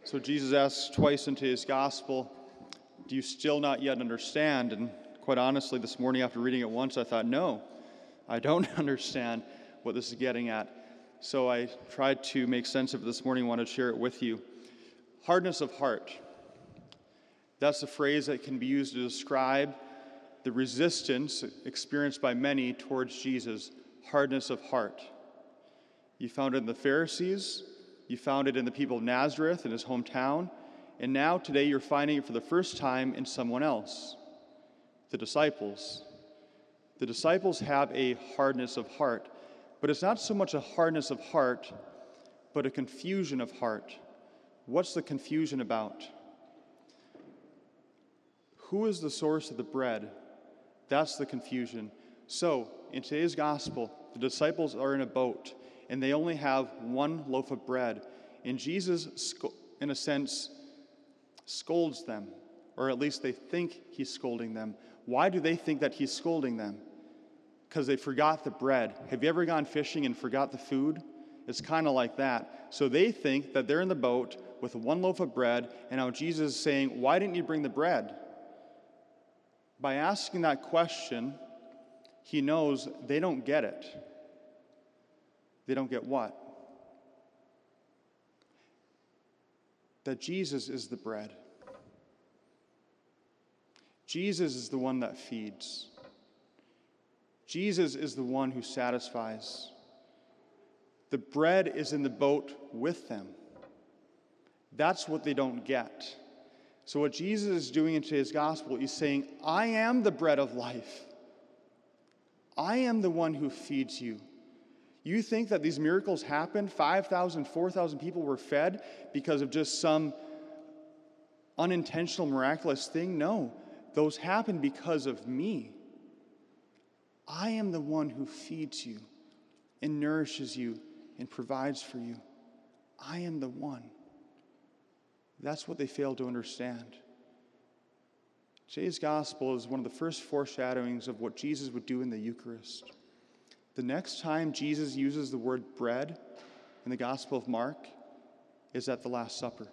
So Jesus asks twice into his gospel, do you still not yet understand? And quite honestly, this morning after reading it once, I thought, no, I don't understand what this is getting at. So I tried to make sense of it this morning, wanted to share it with you. Hardness of heart. That's a phrase that can be used to describe the resistance experienced by many towards Jesus. Hardness of heart. You found it in the Pharisees. You found it in the people of Nazareth, in his hometown. And now, today, you're finding it for the first time in someone else. The disciples. The disciples have a hardness of heart. But it's not so much a hardness of heart, but a confusion of heart. What's the confusion about? Who is the source of the bread? That's the confusion. So, in today's gospel, the disciples are in a boat, and they only have one loaf of bread. And Jesus, in a sense, scolds them, or at least they think he's scolding them. Why do they think that he's scolding them? Because they forgot the bread. Have you ever gone fishing and forgot the food? It's kind of like that. So they think that they're in the boat with one loaf of bread, and now Jesus is saying, why didn't you bring the bread? By asking that question, he knows they don't get it. They don't get what? That Jesus is the bread. Jesus is the one that feeds. Jesus is the one who satisfies. The bread is in the boat with them. That's what they don't get. So what Jesus is doing into his gospel, he's saying, I am the bread of life. I am the one who feeds you. You think that these miracles happened, 5,000, 4,000 people were fed because of just some unintentional, miraculous thing? No, those happened because of me. I am the one who feeds you and nourishes you and provides for you. I am the one. That's what they fail to understand. Today's gospel is one of the first foreshadowings of what Jesus would do in the Eucharist. The next time Jesus uses the word bread in the Gospel of Mark is at the Last Supper.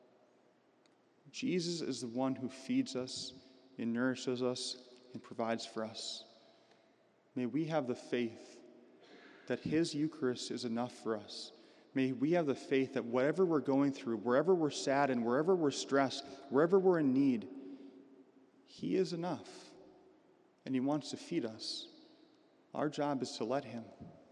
Jesus is the one who feeds us and nourishes us and provides for us. May we have the faith that his Eucharist is enough for us. May we have the faith that whatever we're going through, wherever we're sad and wherever we're stressed, wherever we're in need, he is enough, and he wants to feed us. Our job is to let him.